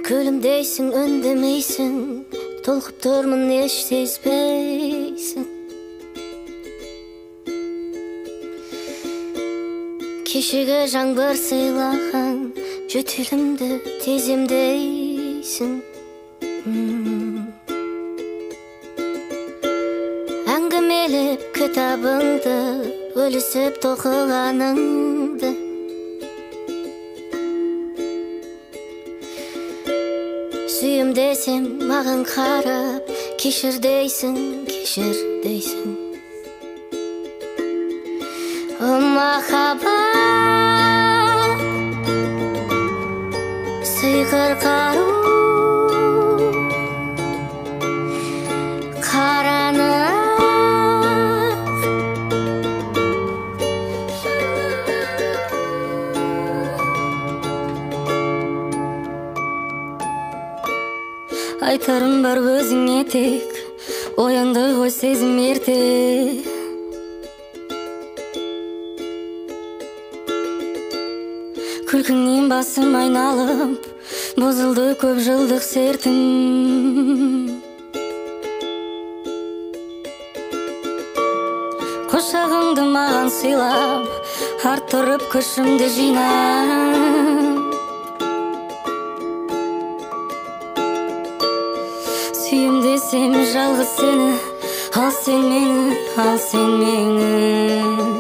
Gülümdeysin, öndemeysin, tolkup durmun eş sezbeysin. Kişiге жаңбыр сыйлаған жөтелімді теземдейсің. Әңгімелеп кітабыңды, бөлісіп тоқығаныңды. Сүйім десем маған қарап, кешір дейсің, кешір дейсің. Махаббат сыйқыр қару, қаранық. Айтарым бар өзіңе тек, оянды ғой сезім ерте. Күлкіңнен басым айналып, бұзылды көп жылдық сертім. Құшағыңды маған сыйлап, арттырып күшімді жинап. Сүйім десем жалғыз сені, ал сен мені, ал сен мені.